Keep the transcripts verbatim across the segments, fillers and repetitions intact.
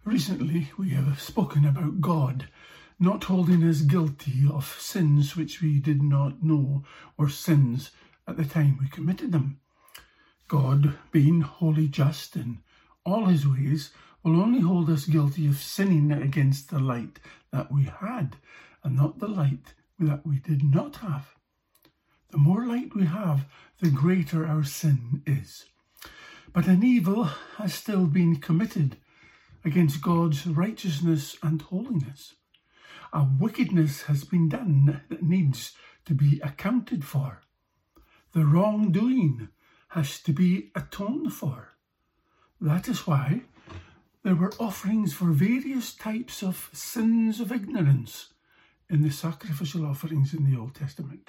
Recently, we have spoken about God not holding us guilty of sins which we did not know were sins at the time we committed them. God, being wholly just in all his ways, will only hold us guilty of sinning against the light that we had, and not the light that we did not have. The more light we have, the greater our sin is. But an evil has still been committed against God's righteousness and holiness. A wickedness has been done that needs to be accounted for. The wrongdoing has to be atoned for. That is why there were offerings for various types of sins of ignorance in the sacrificial offerings in the Old Testament.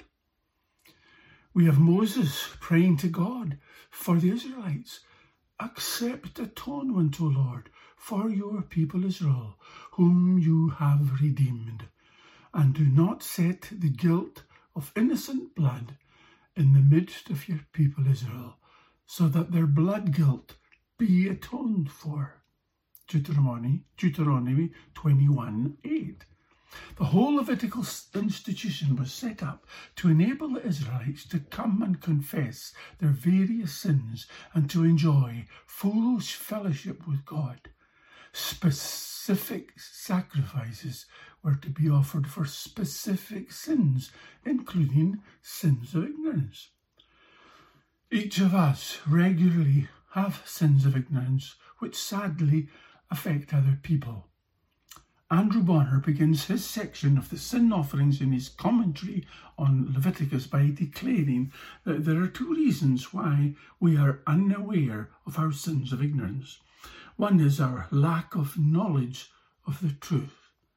We have Moses praying to God for the Israelites. Accept atonement, O Lord, for your people Israel, whom you have redeemed, and do not set the guilt of innocent blood in the midst of your people Israel, so that their blood guilt be atoned for. Deuteronomy, Deuteronomy twenty-one eight. The whole Levitical institution was set up to enable the Israelites to come and confess their various sins and to enjoy full fellowship with God. Specific sacrifices were to be offered for specific sins, including sins of ignorance. Each of us regularly have sins of ignorance which sadly affect other people. Andrew Bonner begins his section of the sin offerings in his commentary on Leviticus by declaring that there are two reasons why we are unaware of our sins of ignorance. One is our lack of knowledge of the truth.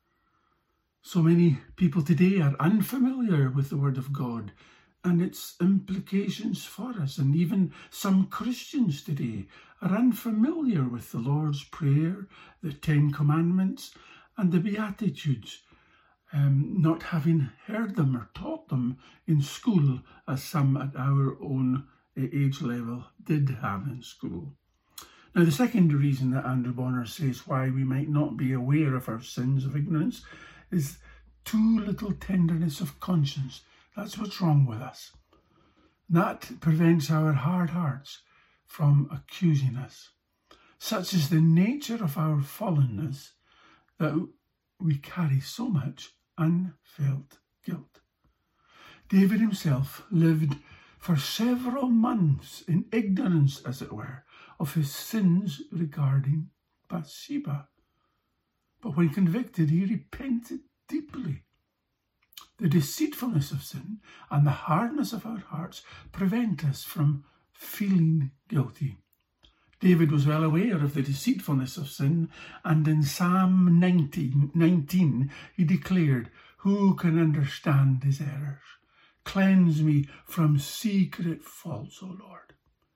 So many people today are unfamiliar with the Word of God and its implications for us, and even some Christians today are unfamiliar with the Lord's Prayer, the Ten Commandments, and the Beatitudes, um, not having heard them or taught them in school, as some at our own age level did have in school. Now, the second reason that Andrew Bonner says why we might not be aware of our sins of ignorance is too little tenderness of conscience. That's what's wrong with us. That prevents our hard hearts from accusing us. Such is the nature of our fallenness that we carry so much unfelt guilt. David himself lived for several months in ignorance, as it were, of his sins regarding Bathsheba. But when convicted, he repented deeply. The deceitfulness of sin and the hardness of our hearts prevent us from feeling guilty. David was well aware of the deceitfulness of sin, and in Psalm nineteen, nineteen he declared, "Who can understand his errors? Cleanse me from secret faults, O Lord."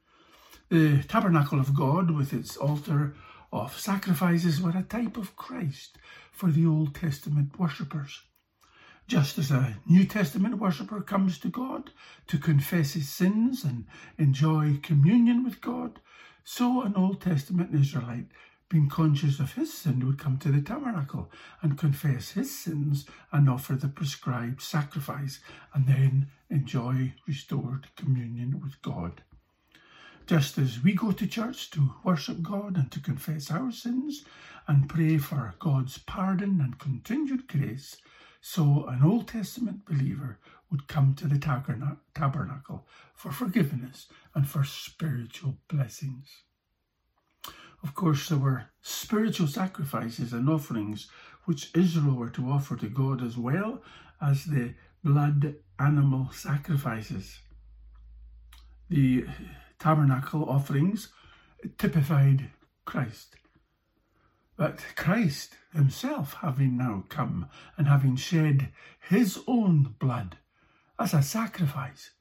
The tabernacle of God, with its altar of sacrifices, were a type of Christ for the Old Testament worshippers. Just as a New Testament worshipper comes to God to confess his sins and enjoy communion with God, so an Old Testament Israelite, being conscious of his sin, would come to the tabernacle and confess his sins and offer the prescribed sacrifice, and then enjoy restored communion with God. Just as we go to church to worship God and to confess our sins and pray for God's pardon and continued grace, so an Old Testament believer would come to the tabernacle for forgiveness and for spiritual blessings. Of course, there were spiritual sacrifices and offerings which Israel were to offer to God, as well as the blood animal sacrifices. The tabernacle offerings typified Christ. But Christ himself, having now come and having shed his own blood as a sacrifice,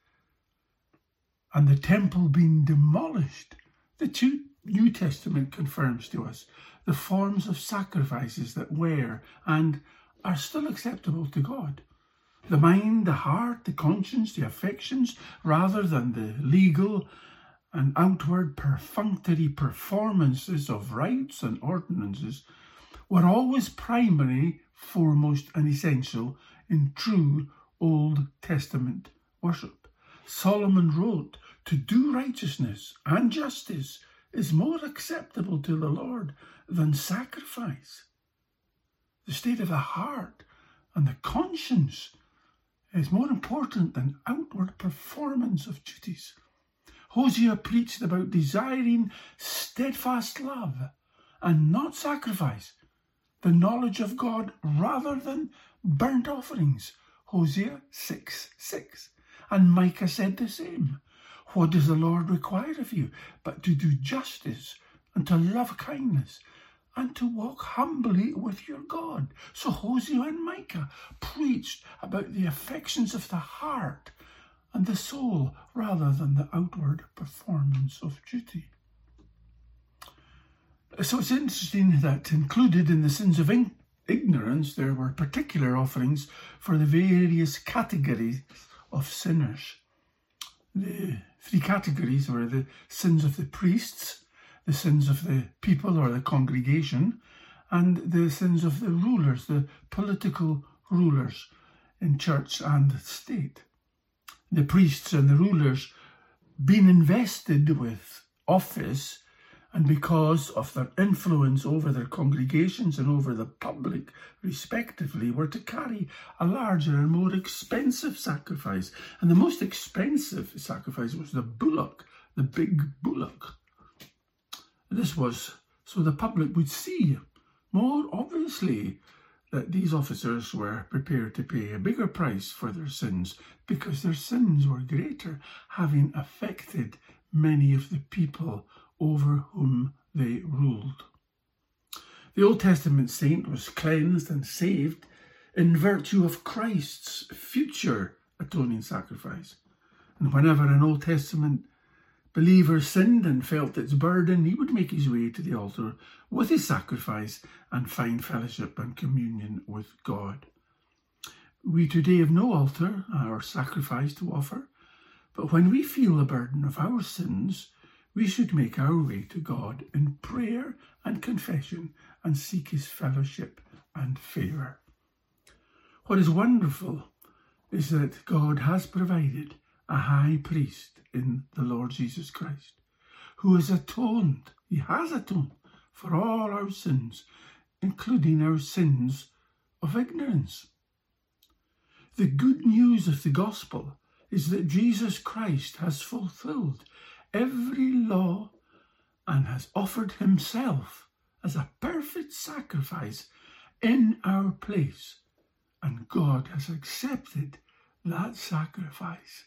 and the temple being demolished, the New Testament confirms to us the forms of sacrifices that were and are still acceptable to God. The mind, the heart, the conscience, the affections, rather than the legal and outward perfunctory performances of rites and ordinances, were always primary, foremost and essential in true Old Testament worship. Solomon wrote, "To do righteousness and justice is more acceptable to the Lord than sacrifice." The state of the heart and the conscience is more important than outward performance of duties. Hosea preached about desiring steadfast love and not sacrifice, the knowledge of God rather than burnt offerings. Hosea six six. And Micah said the same. What does the Lord require of you but to do justice and to love kindness and to walk humbly with your God? So Hosea and Micah preached about the affections of the heart and the soul rather than the outward performance of duty. So it's interesting that included in the sins of ignorance there were particular offerings for the various categories of sinners. The three categories were the sins of the priests, the sins of the people or the congregation, and the sins of the rulers, the political rulers in church and state. The priests and the rulers, being invested with office, and because of their influence over their congregations and over the public, respectively, were to carry a larger and more expensive sacrifice. And the most expensive sacrifice was the bullock, the big bullock. This was so the public would see more obviously that these officers were prepared to pay a bigger price for their sins because their sins were greater, having affected many of the people over whom they ruled. The Old Testament saint was cleansed and saved in virtue of Christ's future atoning sacrifice. And whenever an Old Testament believer sinned and felt its burden, he would make his way to the altar with his sacrifice and find fellowship and communion with God. We today have no altar or sacrifice to offer, but when we feel the burden of our sins, we should make our way to God in prayer and confession and seek his fellowship and favour. What is wonderful is that God has provided a high priest in the Lord Jesus Christ, who has atoned, he has atoned for all our sins, including our sins of ignorance. The good news of the gospel is that Jesus Christ has fulfilled every law and has offered himself as a perfect sacrifice in our place, and God has accepted that sacrifice.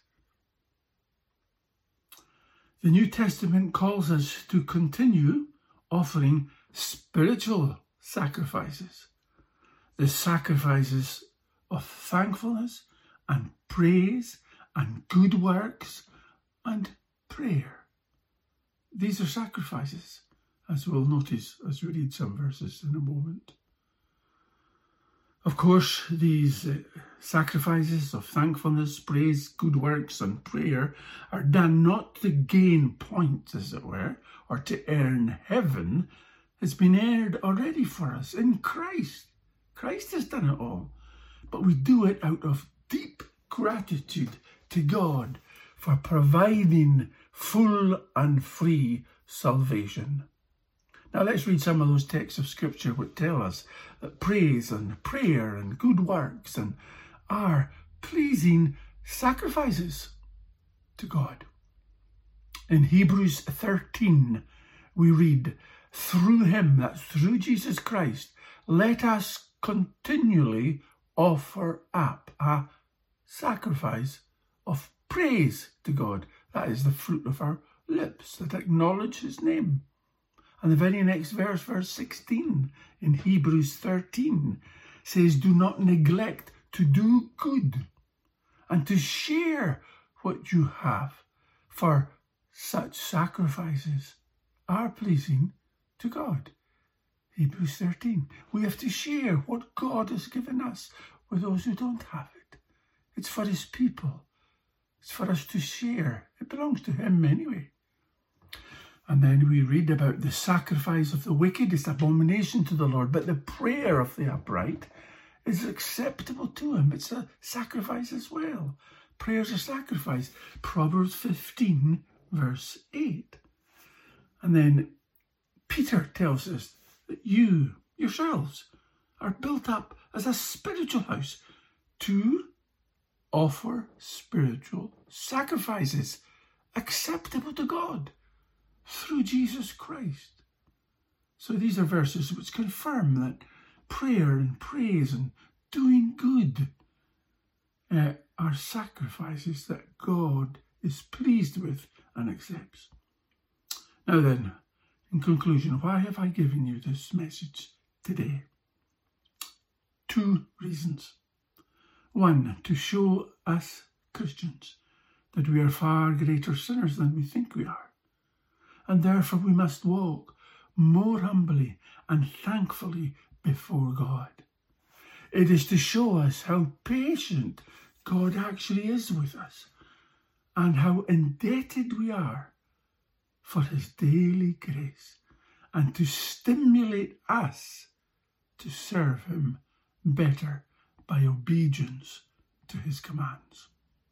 The New Testament calls us to continue offering spiritual sacrifices, the sacrifices of thankfulness and praise and good works and prayer. These are sacrifices, as we'll notice as we read some verses in a moment. Of course, these uh, sacrifices of thankfulness, praise, good works and prayer are done not to gain points, as it were, or to earn heaven. It's been earned already for us in Christ. Christ has done it all. But we do it out of deep gratitude to God for providing full and free salvation. Now let's read some of those texts of Scripture which tell us that praise and prayer and good works and are pleasing sacrifices to God. In Hebrews thirteen we read, through him, that's through Jesus Christ, let us continually offer up a sacrifice of praise to God. That is the fruit of our lips that acknowledge his name. And the very next verse, verse sixteen in Hebrews thirteen, says, do not neglect to do good and to share what you have, for such sacrifices are pleasing to God. Hebrews thirteen. We have to share what God has given us with those who don't have it. It's for his people. It's for us to share. It belongs to him anyway. And then we read about the sacrifice of the wicked is abomination to the Lord, but the prayer of the upright is acceptable to him. It's a sacrifice as well. Prayer's a sacrifice. Proverbs fifteen, verse eight. And then Peter tells us that you, yourselves, are built up as a spiritual house to offer spiritual sacrifices acceptable to God through Jesus Christ. So these are verses which confirm that prayer and praise and doing good uh, are sacrifices that God is pleased with and accepts. Now then, in conclusion, why have I given you this message today? Two reasons. One, to show us Christians that we are far greater sinners than we think we are, and therefore we must walk more humbly and thankfully before God. It is to show us how patient God actually is with us and how indebted we are for his daily grace, and to stimulate us to serve him better by obedience to his commands.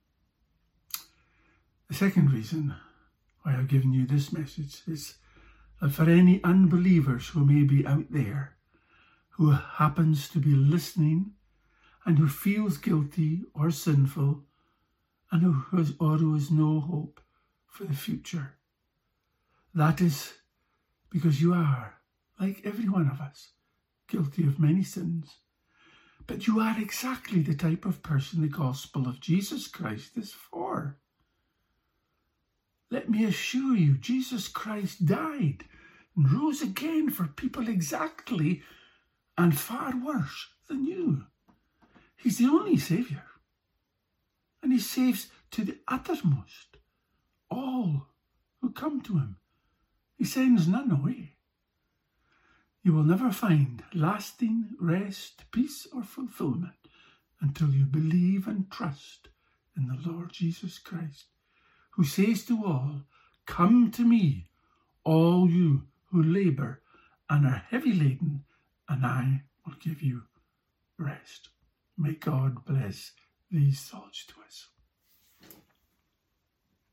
The second reason why I've given you this message is that for any unbelievers who may be out there, who happens to be listening and who feels guilty or sinful and who has, or who has no hope for the future, that is because you are, like every one of us, guilty of many sins. But you are exactly the type of person the gospel of Jesus Christ is for. Let me assure you, Jesus Christ died and rose again for people exactly and far worse than you. He's the only Saviour, and he saves to the uttermost all who come to him. He sends none away. You will never find lasting rest, peace, or fulfillment until you believe and trust in the Lord Jesus Christ, who says to all, "Come to me, all you who labour and are heavy laden, and I will give you rest." May God bless these thoughts to us.